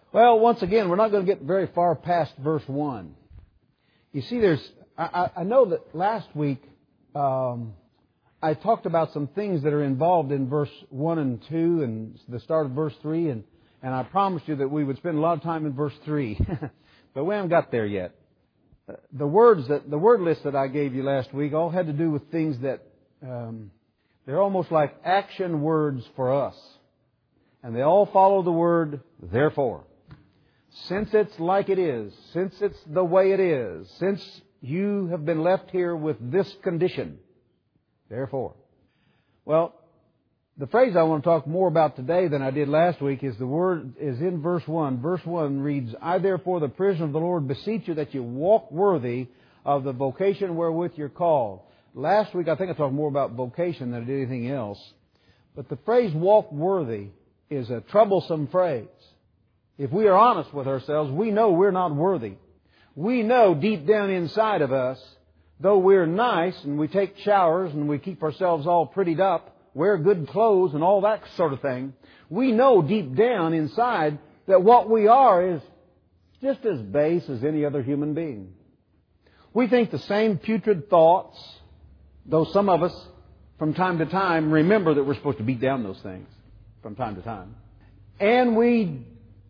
Well, once again, we're not going to get very far past verse 1. You see, I know that last week I talked about some things that are involved in verse 1 and 2 and the start of verse 3, and I promised you that we would spend a lot of time in verse 3. But we haven't got there yet. The word list that I gave you last week all had to do with things that they're almost like action words for us. And they all follow the word therefore. Since it's like it is, since it's the way it is, since you have been left here with this condition, therefore. Well, the phrase I want to talk more about today than I did last week is the word is in verse 1. Verse 1 reads, I therefore, the prisoner of the Lord, beseech you that you walk worthy of the vocation wherewith you're called. Last week I think I talked more about vocation than I did anything else. But the phrase walk worthy is a troublesome phrase. If we are honest with ourselves, we know we're not worthy. We know deep down inside of us, though we're nice and we take showers and we keep ourselves all prettied up, wear good clothes and all that sort of thing, we know deep down inside that what we are is just as base as any other human being. We think the same putrid thoughts, though some of us from time to time remember that we're supposed to beat down those things from time to time. And we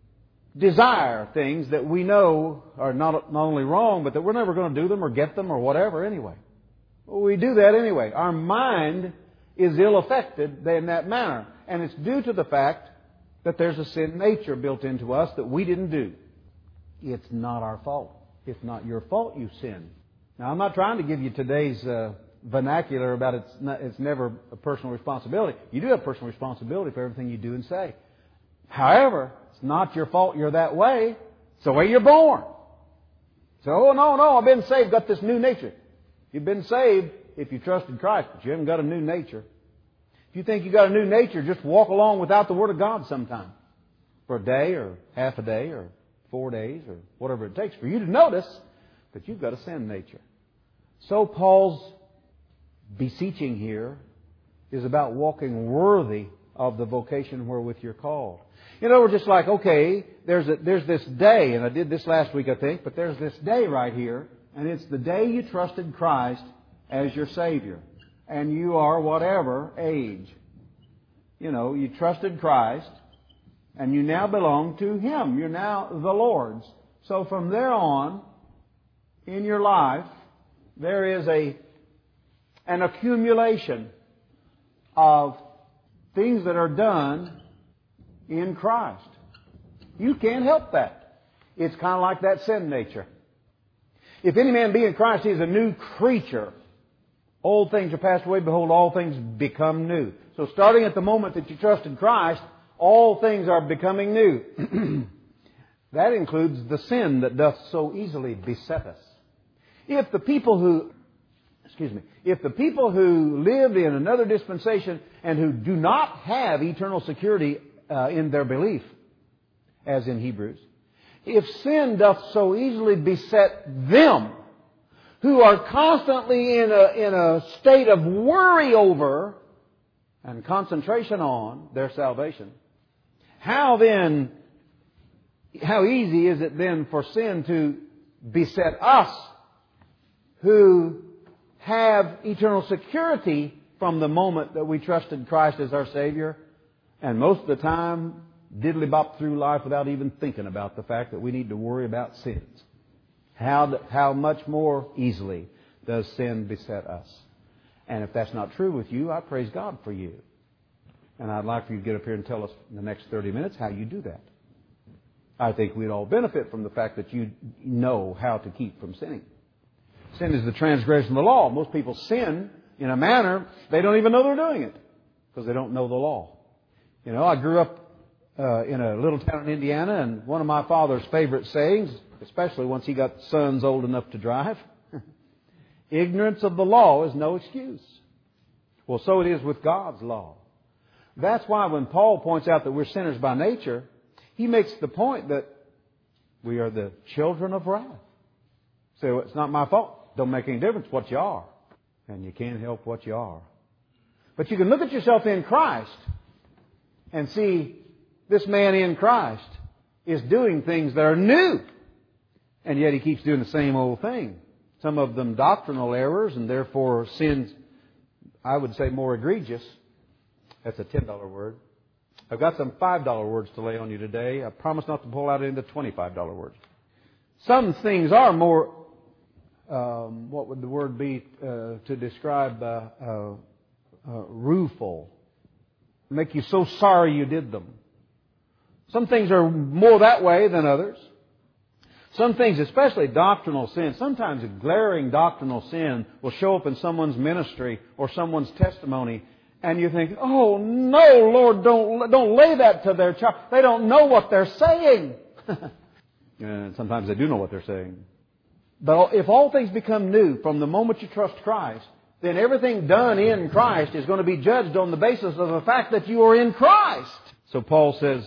desire things that we know are not only wrong, but that we're never going to do them or get them or whatever anyway. Well, we do that anyway. Our mind is ill-affected in that manner. And it's due to the fact that there's a sin nature built into us that we didn't do. It's not our fault. It's not your fault you sin. Now, I'm not trying to give you today's vernacular about it's never a personal responsibility. You do have personal responsibility for everything you do and say. However, it's not your fault you're that way. It's the way you're born. So, oh, no, I've been saved, got this new nature. You've been saved if you trusted Christ, but you haven't got a new nature. If you think you got a new nature, just walk along without the Word of God sometime. For a day or half a day or 4 days or whatever it takes for you to notice that you've got a sin nature. So Paul's beseeching here is about walking worthy of the vocation wherewith you're called. You know, we're just like, okay, there's this day, and I did this last week, I think, but there's this day right here, and it's the day you trusted Christ as your Savior. And you are whatever age. You know, you trusted Christ, and you now belong to Him. You're now the Lord's. So from there on, in your life, there is an accumulation of things that are done in Christ. You can't help that. It's kind of like that sin nature. If any man be in Christ, he is a new creature. Old things are passed away. Behold, all things become new. So starting at the moment that you trust in Christ, all things are becoming new. That includes the sin that doth so easily beset us. If the people who live in another dispensation and who do not have eternal security in their belief, as in Hebrews, if sin doth so easily beset them, who are constantly in a state of worry over and concentration on their salvation, how easy is it then for sin to beset us who have eternal security from the moment that we trusted Christ as our Savior, and most of the time diddly-bop through life without even thinking about the fact that we need to worry about sins. How much more easily does sin beset us? And if that's not true with you, I praise God for you. And I'd like for you to get up here and tell us in the next 30 minutes how you do that. I think we'd all benefit from the fact that you know how to keep from sinning. Sin is the transgression of the law. Most people sin in a manner they don't even know they're doing it because they don't know the law. You know, I grew up in a little town in Indiana, and one of my father's favorite sayings, especially once he got sons old enough to drive, ignorance of the law is no excuse. Well, so it is with God's law. That's why when Paul points out that we're sinners by nature, he makes the point that we are the children of wrath. So it's not my fault. Don't make any difference what you are. And you can't help what you are. But you can look at yourself in Christ and see this man in Christ is doing things that are new. And yet He keeps doing the same old thing. Some of them doctrinal errors and therefore sins, I would say, more egregious. That's a $10 word. I've got some $5 words to lay on you today. I promise not to pull out into $25 words. Some things are more, what would the word be to describe rueful. Make you so sorry you did them. Some things are more that way than others. Some things, especially doctrinal sin, sometimes a glaring doctrinal sin will show up in someone's ministry or someone's testimony, and you think, oh no, Lord, don't lay that to their child. They don't know what they're saying. And sometimes they do know what they're saying. But if all things become new from the moment you trust Christ, then everything done in Christ is going to be judged on the basis of the fact that you are in Christ. So Paul says,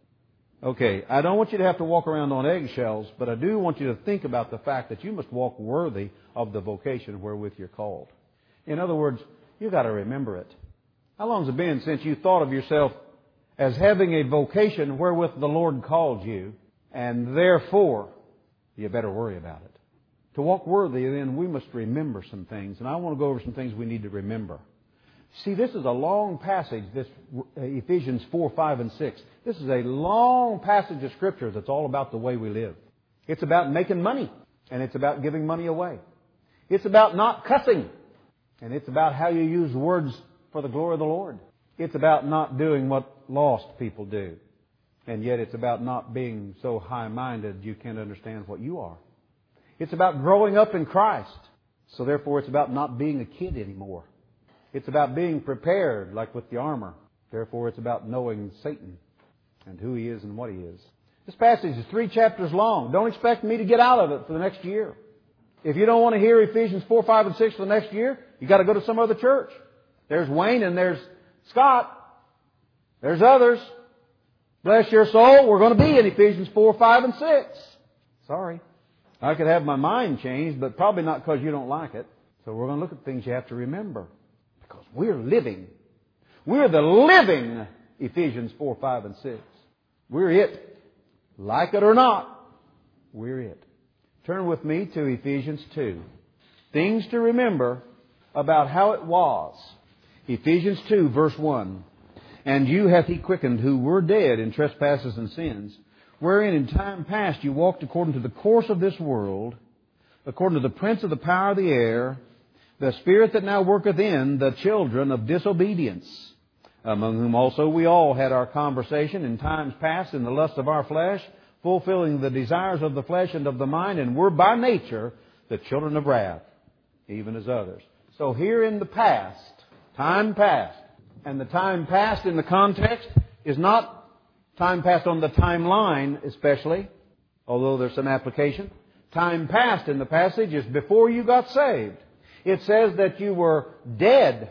okay, I don't want you to have to walk around on eggshells, but I do want you to think about the fact that you must walk worthy of the vocation wherewith you're called. In other words, you've got to remember it. How long has it been since you thought of yourself as having a vocation wherewith the Lord called you, and therefore you better worry about it? To walk worthy, then, we must remember some things, and I want to go over some things we need to remember. See, this is a long passage, this Ephesians 4, 5, and 6. This is a long passage of Scripture that's all about the way we live. It's about making money, and it's about giving money away. It's about not cussing, and it's about how you use words for the glory of the Lord. It's about not doing what lost people do, and yet it's about not being so high-minded you can't understand what you are. It's about growing up in Christ, so therefore it's about not being a kid anymore. It's about being prepared, like with the armor. Therefore, it's about knowing Satan and who he is and what he is. This passage is 3 chapters long. Don't expect me to get out of it for the next year. If you don't want to hear Ephesians 4, 5, and 6 for the next year, you've got to go to some other church. There's Wayne and there's Scott. There's others. Bless your soul, we're going to be in Ephesians 4, 5, and 6. Sorry. I could have my mind changed, but probably not because you don't like it. So we're going to look at things you have to remember. Because we're living. We're the living Ephesians 4, 5, and 6. We're it. Like it or not, we're it. Turn with me to Ephesians 2. Things to remember about how it was. Ephesians 2, verse 1. And you hath He quickened who were dead in trespasses and sins, wherein in time past you walked according to the course of this world, according to the prince of the power of the air, the spirit that now worketh in the children of disobedience, among whom also we all had our conversation in times past in the lust of our flesh, fulfilling the desires of the flesh and of the mind, and were by nature the children of wrath, even as others. So here in the past, time past, and the time past in the context is not time past on the timeline especially, although there's some application. Time past in the passage is before you got saved. It says that you were dead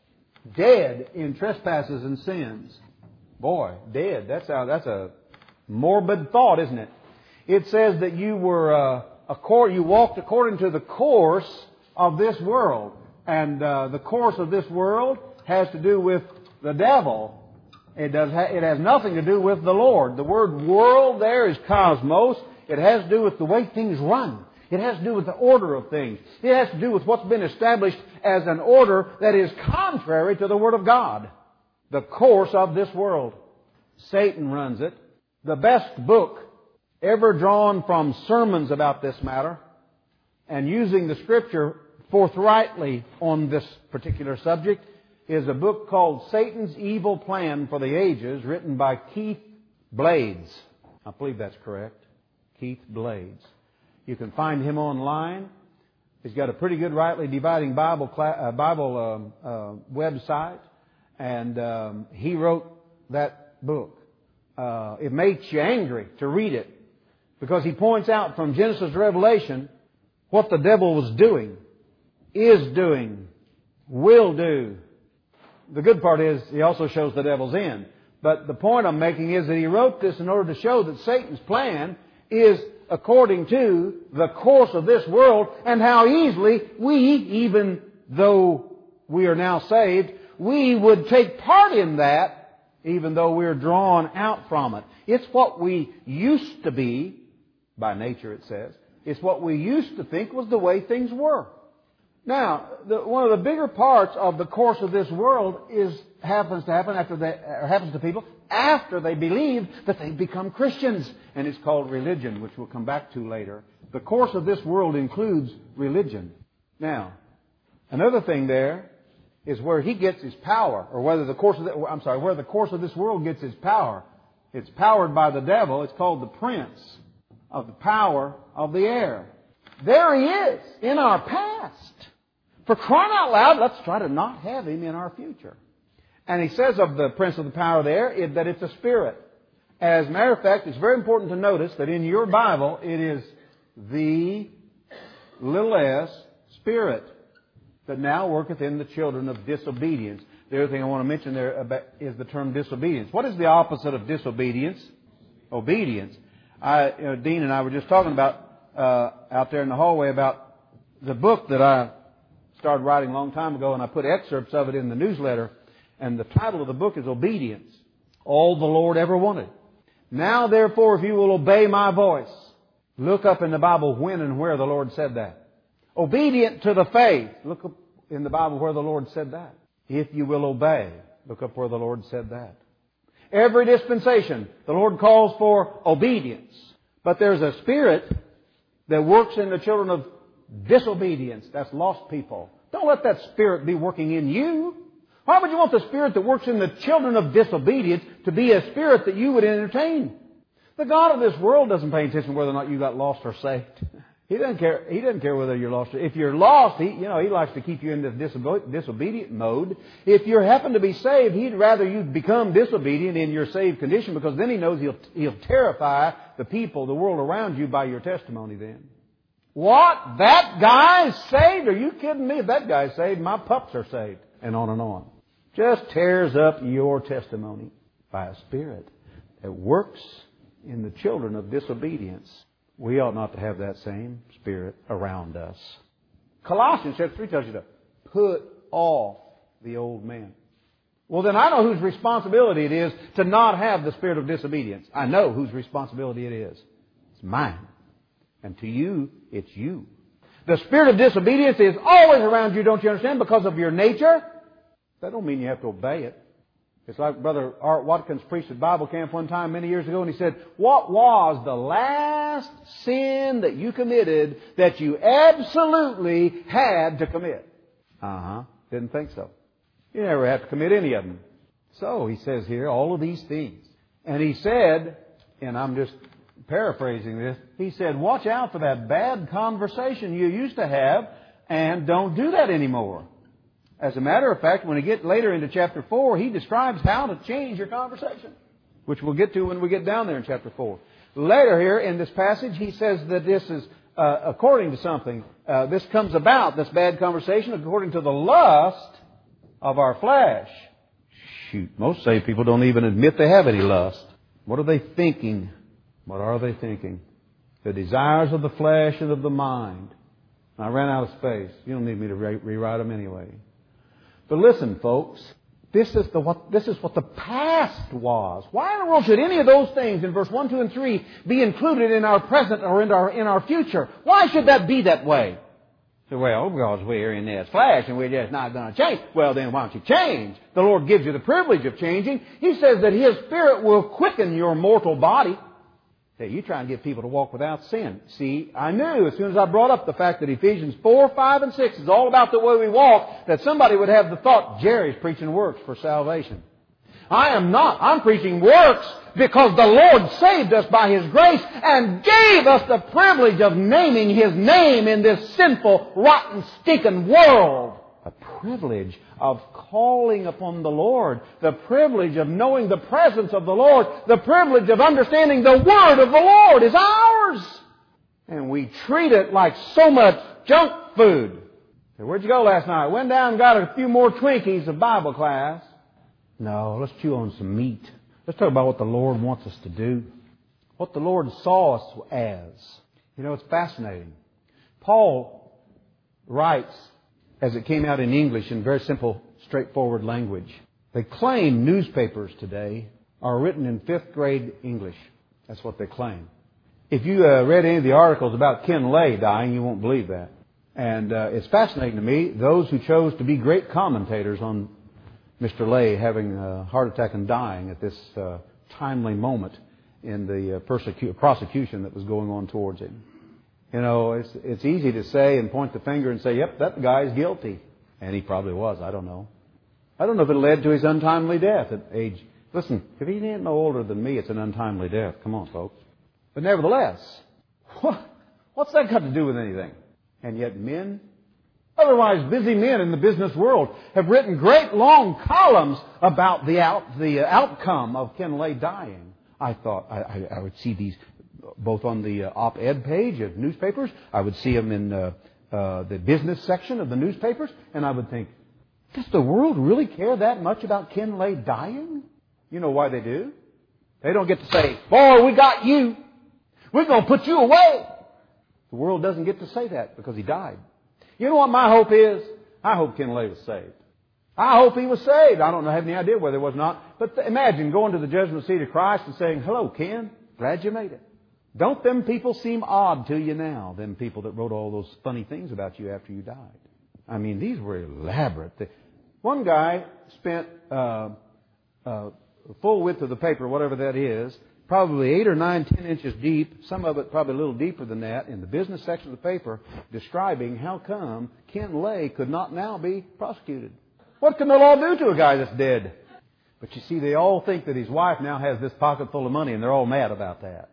in trespasses and sins. Boy, dead. That's a morbid thought, isn't it? It says that you were you walked according to the course of this world, and the course of this world has to do with the devil. It has nothing to do with the Lord. The word world there is cosmos. It has to do with the way things run. It has to do with the order of things. It has to do with what's been established as an order that is contrary to the Word of God. The course of this world. Satan runs it. The best book ever drawn from sermons about this matter and using the Scripture forthrightly on this particular subject is a book called Satan's Evil Plan for the Ages, written by Keith Blades. I believe that's correct. Keith Blades. You can find him online. He's got a pretty good rightly dividing Bible website, and he wrote that book. It makes you angry to read it because he points out from Genesis to Revelation what the devil was doing, is doing, will do. The good part is he also shows the devil's end. But the point I'm making is that he wrote this in order to show that Satan's plan is according to the course of this world, and how easily we, even though we are now saved, we would take part in that, even though we're drawn out from it. It's what we used to be, by nature it says. It's what we used to think was the way things were. Now, one of the bigger parts of the course of this world happens to people after they believe that they've become Christians. And it's called religion, which we'll come back to later. The course of this world includes religion. Now, another thing there is where he gets his power, or where the course of this world gets its power. It's powered by the devil. It's called the prince of the power of the air. There he is in our past. For crying out loud, let's try to not have him in our future. And he says of the prince of the power of the air that it's a spirit. As a matter of fact, it's very important to notice that in your Bible it is the little s, spirit, that now worketh in the children of disobedience. The other thing I want to mention there is the term disobedience. What is the opposite of disobedience? Obedience. Dean and I were just talking about out there in the hallway about the book that I started writing a long time ago, and I put excerpts of it in the newsletter. And the title of the book is Obedience, All the Lord Ever Wanted. Now, therefore, if you will obey my voice, look up in the Bible when and where the Lord said that. Obedient to the faith. Look up in the Bible where the Lord said that. If you will obey, look up where the Lord said that. Every dispensation, the Lord calls for obedience. But there's a spirit that works in the children of disobedience. That's lost people. Don't let that spirit be working in you. Why would you want the spirit that works in the children of disobedience to be a spirit that you would entertain? The God of this world doesn't pay attention to whether or not you got lost or saved. He doesn't care. He doesn't care whether you're lost. If you're lost, He likes to keep you in this disobedient mode. If you happen to be saved, He'd rather you become disobedient in your saved condition, because then He knows He'll terrify the people, the world around you by your testimony then. What? That guy's saved? Are you kidding me? If that guy's saved, my pups are saved. And on and on. Just tears up your testimony by a spirit that works in the children of disobedience. We ought not to have that same spirit around us. Colossians chapter 3 tells you to put off the old man. Well, then I know whose responsibility it is to not have the spirit of disobedience. I know whose responsibility it is. It's mine. And to you, it's you. The spirit of disobedience is always around you, don't you understand? Because of your nature. That don't mean you have to obey it. It's like Brother Art Watkins preached at Bible camp one time many years ago, and he said, what was the last sin that you committed that you absolutely had to commit? Didn't think so. You never have to commit any of them. So he says here, all of these things. And he said, and I'm just paraphrasing this, he said, watch out for that bad conversation you used to have, and don't do that anymore. As a matter of fact, when we get later into chapter 4, he describes how to change your conversation, which we'll get to when we get down there in chapter 4. Later here in this passage, he says that this is according to something. This comes about, this bad conversation, according to the lust of our flesh. Shoot, most saved people don't even admit they have any lust. What are they thinking? What are they thinking? The desires of the flesh and of the mind. I ran out of space. You don't need me to rewrite them anyway. But listen, folks, this is what the past was. Why in the world should any of those things in verse 1, 2, and 3 be included in our present or in our future? Why should that be that way? So, well, because we're in this flesh and we're just not going to change. Well, then why don't you change? The Lord gives you the privilege of changing. He says that His Spirit will quicken your mortal body. Hey, you try and get people to walk without sin. See, I knew as soon as I brought up the fact that Ephesians 4, 5, and 6 is all about the way we walk, that somebody would have the thought, Jerry's preaching works for salvation. I am not. I'm preaching works because the Lord saved us by His grace and gave us the privilege of naming His name in this sinful, rotten, stinking world. A privilege of calling upon the Lord. The privilege of knowing the presence of the Lord. The privilege of understanding the Word of the Lord is ours. And we treat it like so much junk food. So where'd you go last night? Went down and got a few more Twinkies of Bible class. No, let's chew on some meat. Let's talk about what the Lord wants us to do. What the Lord saw us as. You know, it's fascinating. Paul writes, as it came out in English in very simple, straightforward language. They claim newspapers today are written in 5th grade English. That's what they claim. If you read any of the articles about Ken Lay dying, you won't believe that. And it's fascinating to me, those who chose to be great commentators on Mr. Lay having a heart attack and dying at this timely moment in the prosecution that was going on towards him. You know, it's easy to say and point the finger and say, yep, that guy's guilty. And he probably was, I don't know. I don't know if it led to his untimely death at age... Listen, if he ain't no older than me, it's an untimely death. Come on, folks. But nevertheless, what's that got to do with anything? And yet men, otherwise busy men in the business world, have written great long columns about the outcome of Ken Lay dying. I thought I would see these both on the op-ed page of newspapers. I would see them in the business section of the newspapers. And I would think, does the world really care that much about Ken Lay dying? You know why they do? They don't get to say, boy, we got you. We're going to put you away. The world doesn't get to say that because he died. You know what my hope is? I hope Ken Lay was saved. I hope he was saved. I don't have any idea whether he was not. But imagine going to the judgment seat of Christ and saying, hello, Ken. Glad you made it. Don't them people seem odd to you now, them people that wrote all those funny things about you after you died? I mean, these were elaborate. One guy spent full width of the paper, whatever that is, probably 8 or 9, 10 inches deep, some of it probably a little deeper than that, in the business section of the paper, describing how come Ken Lay could not now be prosecuted. What can the law do to a guy that's dead? But you see, they all think that his wife now has this pocket full of money, and they're all mad about that.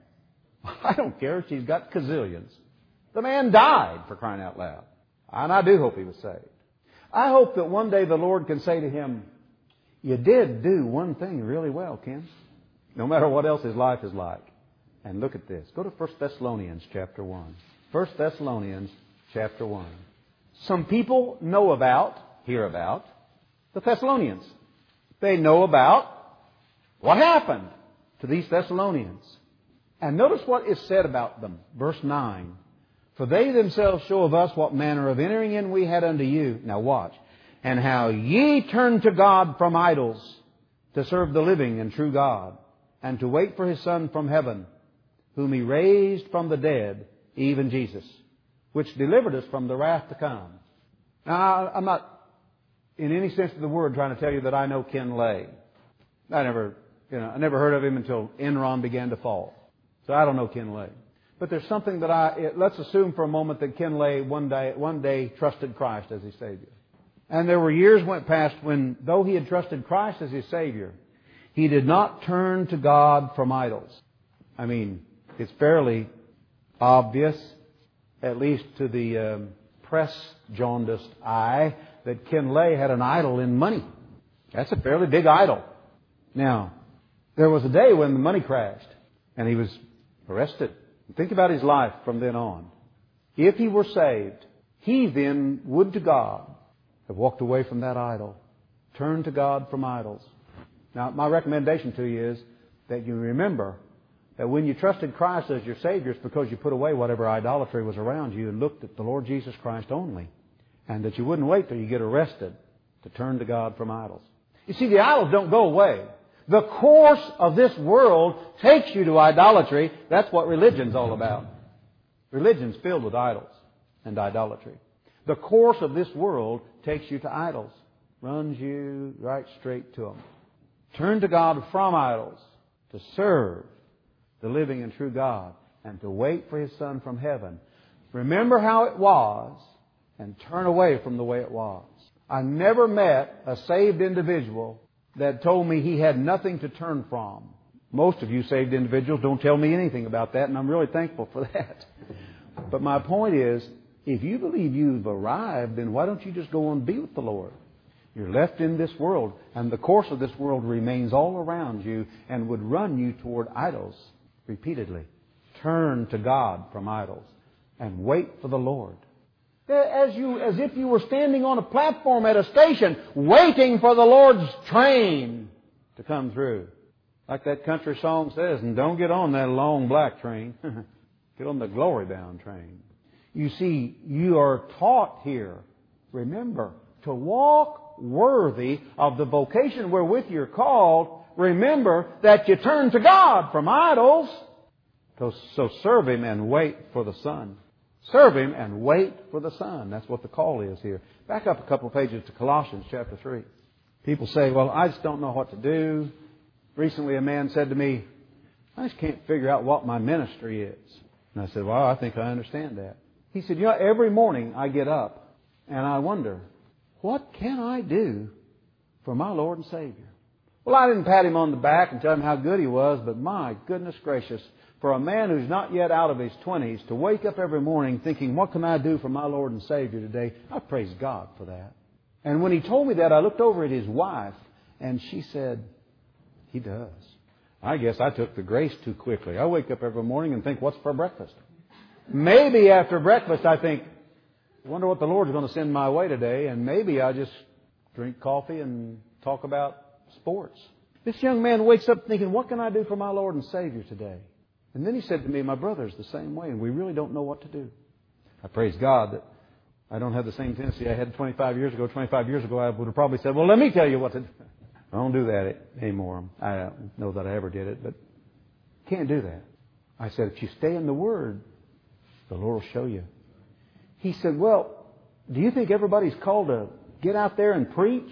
I don't care. She's got gazillions. The man died, for crying out loud. And I do hope he was saved. I hope that one day the Lord can say to him, you did do one thing really well, Ken. No matter what else his life is like. And look at this. Go to 1 Thessalonians chapter 1. 1 Thessalonians chapter 1. Some people hear about the Thessalonians. They know about what happened to these Thessalonians. And notice what is said about them. Verse 9. For they themselves show of us what manner of entering in we had unto you. Now watch. And how ye turned to God from idols to serve the living and true God, and to wait for His Son from heaven, whom He raised from the dead, even Jesus, which delivered us from the wrath to come. Now, I'm not, in any sense of the word, trying to tell you that I know Ken Lay. I never heard of him until Enron began to fall. So I don't know Ken Lay. But there's something that let's assume for a moment that Ken Lay one day trusted Christ as his Savior. And there were years went past when, though he had trusted Christ as his Savior, he did not turn to God from idols. I mean, it's fairly obvious, at least to the press-jaundiced eye, that Ken Lay had an idol in money. That's a fairly big idol. Now, there was a day when the money crashed and he was arrested. Think about his life from then on. If he were saved, he then would to God have walked away from that idol, turned to God from idols. Now, my recommendation to you is that you remember that when you trusted Christ as your Savior, it's because you put away whatever idolatry was around you and looked at the Lord Jesus Christ only. And that you wouldn't wait till you get arrested to turn to God from idols. You see, the idols don't go away. The course of this world takes you to idolatry. That's what religion's all about. Religion's filled with idols and idolatry. The course of this world takes you to idols. Runs you right straight to them. Turn to God from idols to serve the living and true God and to wait for His Son from heaven. Remember how it was and turn away from the way it was. I never met a saved individual that told me he had nothing to turn from. Most of you saved individuals don't tell me anything about that, and I'm really thankful for that. But my point is, if you believe you've arrived, then why don't you just go and be with the Lord? You're left in this world, and the course of this world remains all around you and would run you toward idols repeatedly. Turn to God from idols and wait for the Lord. As if you were standing on a platform at a station waiting for the Lord's train to come through. Like that country song says, and don't get on that long black train. Get on the glory-bound train. You see, you are taught here, remember, to walk worthy of the vocation wherewith you're called, remember that you turn to God from idols. So serve Him and wait for the Son. Serve Him and wait for the Son. That's what the call is here. Back up a couple of pages to Colossians chapter 3. People say, well, I just don't know what to do. Recently a man said to me, I just can't figure out what my ministry is. And I said, well, I think I understand that. He said, every morning I get up and I wonder, what can I do for my Lord and Savior? Well, I didn't pat him on the back and tell him how good he was, but my goodness gracious, for a man who's not yet out of his 20s to wake up every morning thinking, what can I do for my Lord and Savior today? I praise God for that. And when he told me that, I looked over at his wife and she said, he does. I guess I took the grace too quickly. I wake up every morning and think, what's for breakfast? Maybe after breakfast I think, I wonder what the Lord's going to send my way today, and maybe I just drink coffee and talk about sports. This young man wakes up thinking, what can I do for my Lord and Savior today? And then he said to me, my brother's the same way, and we really don't know what to do. I praise God that I don't have the same tendency I had 25 years ago. 25 years ago I would have probably said, well, let me tell you what to do. I don't do that anymore. I don't know that I ever did it, but can't do that. I said, if you stay in the Word, the Lord will show you. He said, well, do you think everybody's called to get out there and preach?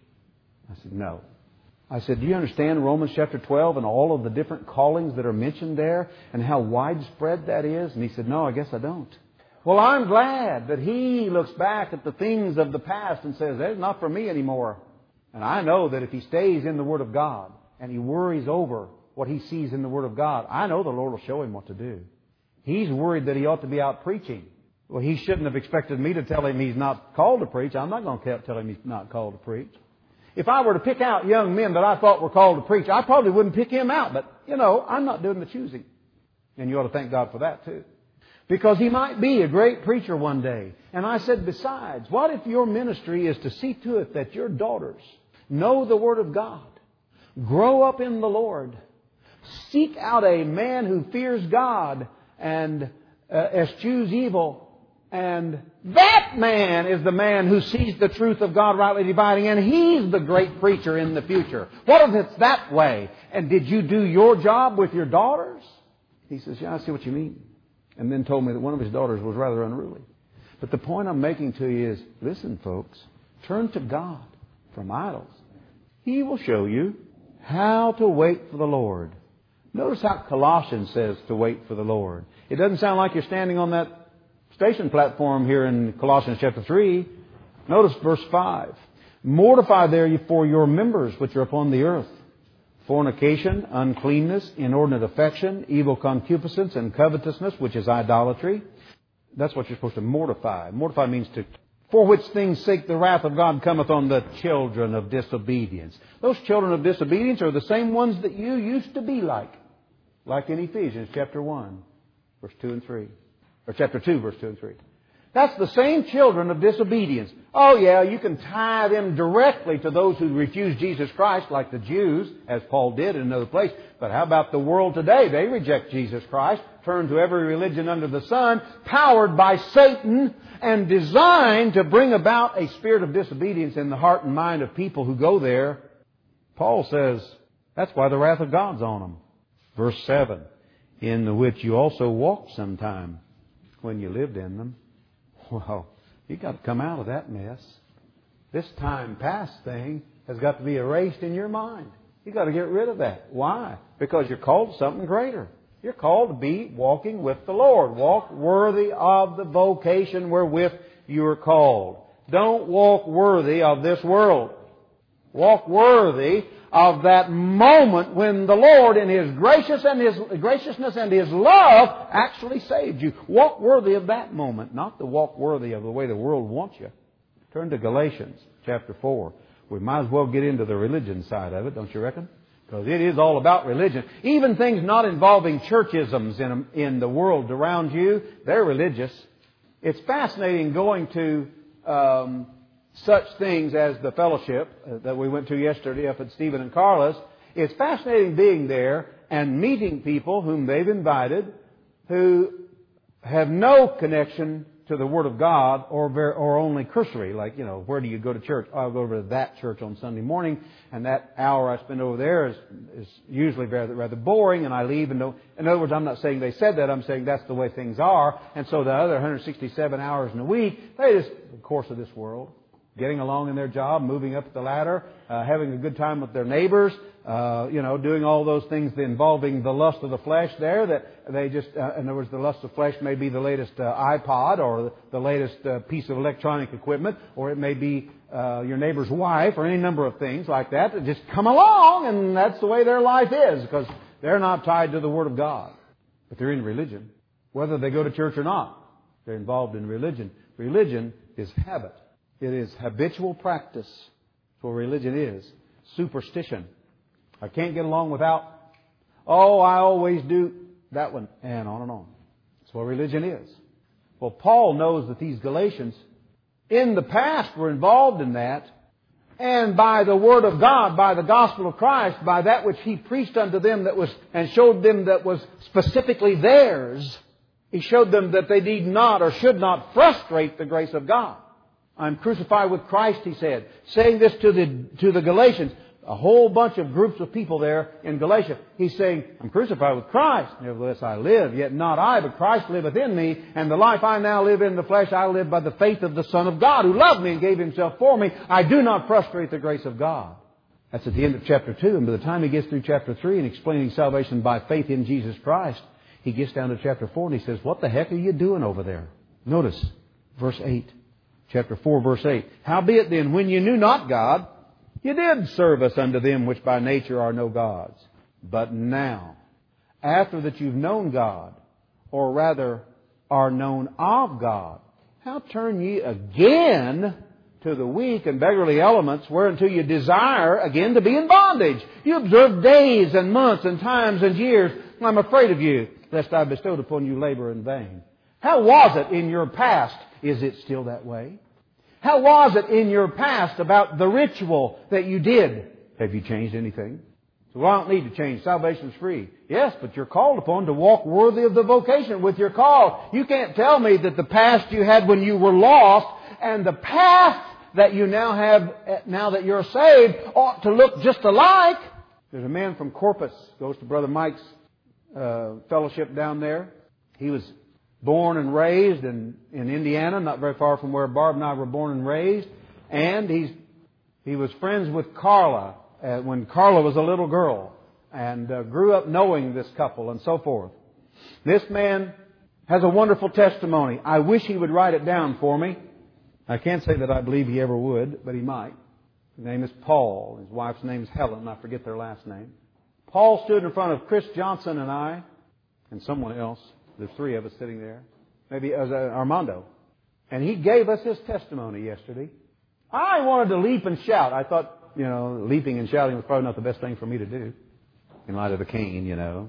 I said, no. I said, do you understand Romans chapter 12 and all of the different callings that are mentioned there and how widespread that is? And he said, no, I guess I don't. Well, I'm glad that he looks back at the things of the past and says, that's not for me anymore. And I know that if he stays in the Word of God and he worries over what he sees in the Word of God, I know the Lord will show him what to do. He's worried that he ought to be out preaching. Well, he shouldn't have expected me to tell him he's not called to preach. I'm not going to tell him he's not called to preach. If I were to pick out young men that I thought were called to preach, I probably wouldn't pick him out. But, I'm not doing the choosing. And you ought to thank God for that too. Because he might be a great preacher one day. And I said, besides, what if your ministry is to see to it that your daughters know the Word of God, grow up in the Lord, seek out a man who fears God and eschews evil, and that man is the man who sees the truth of God rightly dividing, and he's the great preacher in the future. What if it's that way? And did you do your job with your daughters? He says, yeah, I see what you mean. And then told me that one of his daughters was rather unruly. But the point I'm making to you is, listen, folks, turn to God from idols. He will show you how to wait for the Lord. Notice how Colossians says to wait for the Lord. It doesn't sound like you're standing on that station platform here in Colossians chapter 3. Notice verse 5. Mortify therefore your members which are upon the earth. Fornication, uncleanness, inordinate affection, evil concupiscence, and covetousness, which is idolatry. That's what you're supposed to mortify. Mortify means to, for which things sake the wrath of God cometh on the children of disobedience. Those children of disobedience are the same ones that you used to be like in Ephesians chapter 1, verse 2 and 3. Or chapter 2, verse 2 and 3. That's the same children of disobedience. Oh yeah, you can tie them directly to those who refuse Jesus Christ, like the Jews, as Paul did in another place. But how about the world today? They reject Jesus Christ, turn to every religion under the sun, powered by Satan and designed to bring about a spirit of disobedience in the heart and mind of people who go there. Paul says, that's why the wrath of God's on them. Verse 7, in the which you also walked sometime when you lived in them. Well, you've got to come out of that mess. This time past thing has got to be erased in your mind. You've got to get rid of that. Why? Because you're called to something greater. You're called to be walking with the Lord. Walk worthy of the vocation wherewith you are called. Don't walk worthy of this world. Walk worthy of that moment when the Lord in His graciousness and His love actually saved you. Walk worthy of that moment, not the walk worthy of the way the world wants you. Turn to Galatians chapter 4. We might as well get into the religion side of it, don't you reckon? Because it is all about religion. Even things not involving churchisms in the world around you, they're religious. It's fascinating going to such things as the fellowship that we went to yesterday up at Stephen and Carla's. It's fascinating being there and meeting people whom they've invited who have no connection to the Word of God or only cursory, like, where do you go to church? I'll go over to that church on Sunday morning, and that hour I spend over there is usually rather boring, and I leave. And in other words, I'm not saying they said that. I'm saying that's the way things are. And so the other 167 hours in a week, they just, the course of this world, getting along in their job, moving up the ladder, having a good time with their neighbors, doing all those things involving the lust of the flesh there that they just, in other words, the lust of flesh may be the latest iPod or the latest piece of electronic equipment, or it may be your neighbor's wife or any number of things like that just come along, and that's the way their life is because they're not tied to the Word of God. But they're in religion. Whether they go to church or not, they're involved in religion. Religion is habit. It is habitual practice. That's what religion is. Superstition. I can't get along without, I always do that one, and on and on. That's what religion is. Well, Paul knows that these Galatians in the past were involved in that, and by the Word of God, by the gospel of Christ, by that which He preached unto them and showed them that was specifically theirs, He showed them that they need not or should not frustrate the grace of God. I'm crucified with Christ, he said. Saying this to the Galatians, a whole bunch of groups of people there in Galatia. He's saying, I'm crucified with Christ. Nevertheless I live, yet not I, but Christ liveth in me. And the life I now live in the flesh, I live by the faith of the Son of God, who loved me and gave Himself for me. I do not frustrate the grace of God. That's at the end of chapter 2. And by the time he gets through chapter 3 and explaining salvation by faith in Jesus Christ, he gets down to chapter 4 and he says, what the heck are you doing over there? Notice, verse 8. Chapter 4, verse 8. Howbeit then, when you knew not God, you did service unto them which by nature are no gods. But now, after that you've known God, or rather are known of God, how turn ye again to the weak and beggarly elements, whereunto you desire again to be in bondage? You observe days and months and times and years. I'm afraid of you, lest I bestowed upon you labor in vain. How was it in your past? Is it still that way? How was it in your past about the ritual that you did? Have you changed anything? So I don't need to change. Salvation's free. Yes, but you're called upon to walk worthy of the vocation with your call. You can't tell me that the past you had when you were lost and the past that you now have, now that you're saved, ought to look just alike. There's a man from Corpus, goes to Brother Mike's fellowship down there. He was born and raised in Indiana, not very far from where Barb and I were born and raised. And he was friends with Carla when Carla was a little girl, and grew up knowing this couple and so forth. This man has a wonderful testimony. I wish he would write it down for me. I can't say that I believe he ever would, but he might. His name is Paul. His wife's name is Helen. I forget their last name. Paul stood in front of Chris Johnson and I and someone else. There's three of us sitting there. Maybe it was Armando. And he gave us his testimony yesterday. I wanted to leap and shout. I thought, leaping and shouting was probably not the best thing for me to do in light of the cane,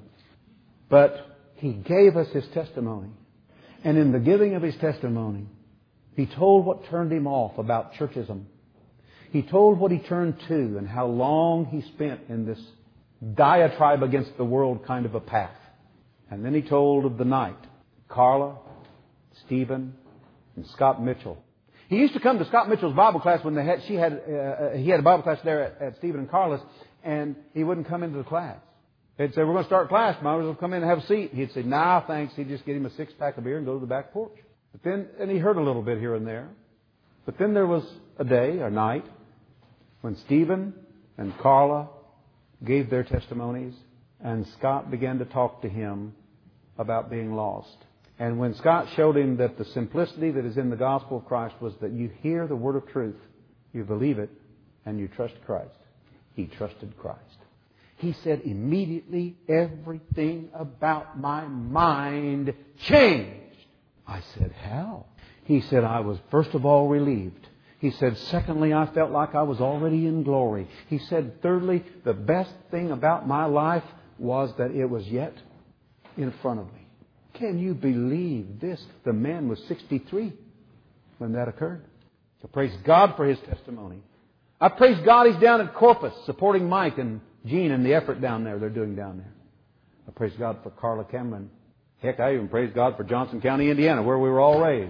But he gave us his testimony. And in the giving of his testimony, he told what turned him off about churchism. He told what he turned to and how long he spent in this diatribe against the world kind of a path. And then he told of the night. Carla, Stephen, and Scott Mitchell. He used to come to Scott Mitchell's Bible class when he had a Bible class there at Stephen and Carla's, and he wouldn't come into the class. They'd say, we're going to start class. Might as well come in and have a seat. He'd say, nah, thanks. He'd just get him a 6-pack of beer and go to the back porch. But then, and he heard a little bit here and there. But then there was a day, or night, when Stephen and Carla gave their testimonies, and Scott began to talk to him about being lost. And when Scott showed him that the simplicity that is in the gospel of Christ was that you hear the word of truth, you believe it, and you trust Christ. He trusted Christ. He said, immediately everything about my mind changed. I said, how? He said, I was first of all relieved. He said, secondly, I felt like I was already in glory. He said, thirdly, the best thing about my life was that it was yet in front of me. Can you believe this? The man was 63 when that occurred. So praise God for his testimony. I praise God he's down at Corpus supporting Mike and Gene and the effort down there they're doing down there. I praise God for Carla Cameron. Heck, I even praise God for Johnson County, Indiana, where we were all raised.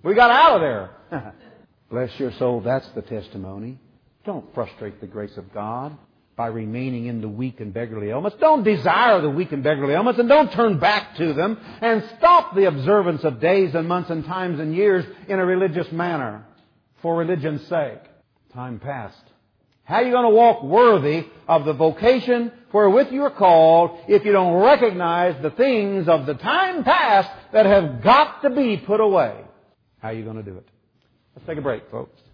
We got out of there. Bless your soul, that's the testimony. Don't frustrate the grace of God by remaining in the weak and beggarly elements. Don't desire the weak and beggarly elements, and don't turn back to them, and stop the observance of days and months and times and years in a religious manner for religion's sake. Time past. How are you going to walk worthy of the vocation wherewith you are called if you don't recognize the things of the time past that have got to be put away? How are you going to do it? Let's take a break, folks.